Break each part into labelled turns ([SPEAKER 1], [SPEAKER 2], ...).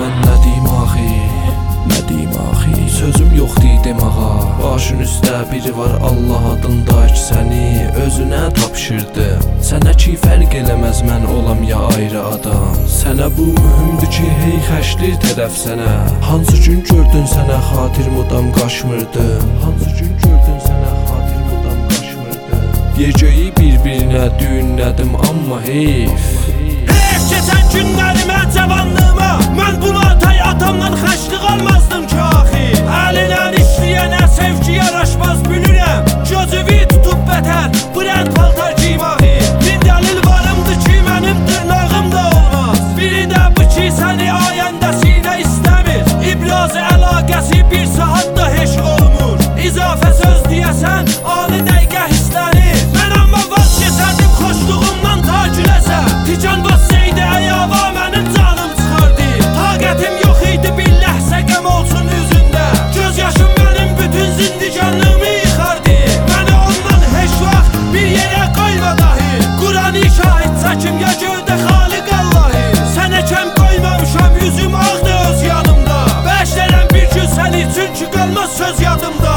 [SPEAKER 1] mən nə deyim axı, nə deyim axı. Sözüm yoxdur demağa. Başın üstə biri var, Allah adında ki səni özünə tapşırdı. Sənə ki fərq eləməz mən olam ya ayrı adam. Sənə bu mühümdür ki hey xəşli tərəf sənə. Hansı gün gördün sənə xatir mudam qaşmırdı. Hansı gün gördün sənə xatir mudam qaşmırdı. Gecəyi bir-birinə düyünlədim amma heyf.
[SPEAKER 2] Heyf keçən günlərimə, cavanlığıma. Mən buna tay atamdan xəşli qalmazdım ki axı. Əlindən işləyənə sevgi yaraşmaz bilirəm. Gözüvi tutub bətər, brend paltar giymağı. Min dəlil varımdır ki mənim dırnağım da olmaz. Biri də bu ki səni ayəndə sinə istəmir. İbrazı əlaqəsi bir saatda heç olmur. İzafə söz deyəsən, ali dəqiqə hissləri. Mən amma vaz keçərdim xoşluğumdan ta güləsə. Tican bassaydı əyava mənim canım çıxardı. Taqətim yox idi bir ləhsə qəm olsun üzündə. Göz yaşım mənim bütün zindicanlığımı yıxardı. Məni ondan heç vaxt bir yerə qoyma dahi. Qurani şahid çəkim ya gövdə xaliq Allahı. Sənə kəm qoymamışam, yüzüm ağdı öz yanımda. Bəşlərəm bir gün səni çünki qalmaz söz yadımda.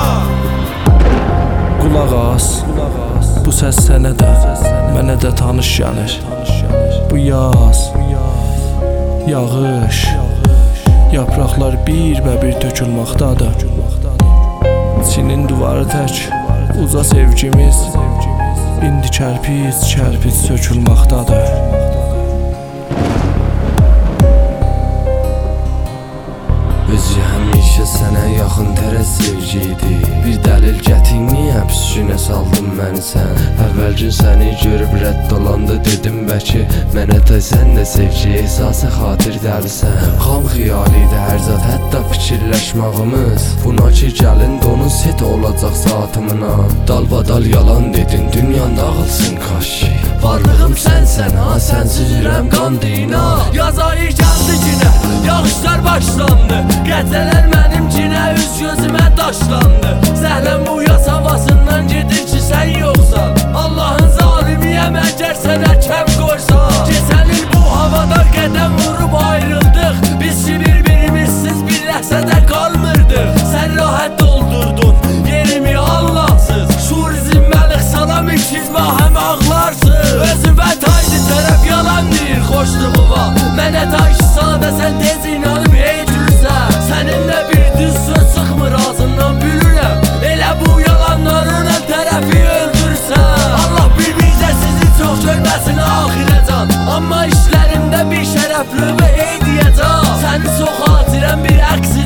[SPEAKER 1] Qulaq as, bu səs sənə də, mənə də tanış gəlir. Bu yaz, yağış, yapraqlar bir-bə-bir tökülməkdadır. Çinin duvarı tək, uza sevgimiz, indi kərpic sökülməkdadır.
[SPEAKER 3] Özü həmişə sənə yaxın tərəz sevgiydi. Bir dəlil gətir, niyə püskünə saldın məni sən? Əvvəl gün səni görüb rədd olanda dedim bəlkə mənə də sən də sevgi ehsası xatir dəlisən. Xam xiyalidir hər zat, hətta fikirləşmağımız. Buna ki gəlin donun set olacaq saatımına. Dalbadal yalan dedin, dünyan dağılsın kaş ki. Varlığım sənsən ha, sənsiz ürəm qandı inan.
[SPEAKER 4] Yaz ayı gəldi günə, yağışlar başlandı. Qəzələr mənimkinə, üz gözümə daşlandı. Zəhləm bu yaz havasından gedir ki sən yoxsan. Allahın zalimiyəm əgər sənə kəm qoysan. Keçən il bu havada qədəm vurub ayrıldıq. Biz ki bir-birimizsiz bir ləhsədə qalmırdıq. Sən rahat doldurdun yerimi Allahsız. Şurizm məlik salam ikizmə həm ağlarsın. Özüvə taydı tərəf yalan deyir xoşluğuma. Mənə tay ki sadə sən tez inanıb heycürsən. Səninlə bir düz söz çıxmır ağzından bilirəm. Elə bu yalanların ən tərəfi öldürsən. Allah bir-bizə sizi çox görməsin axirəcan. Amma işlərimdə bir şərəfli və ey deyəcəm. Səni çox xatirəm bir əksi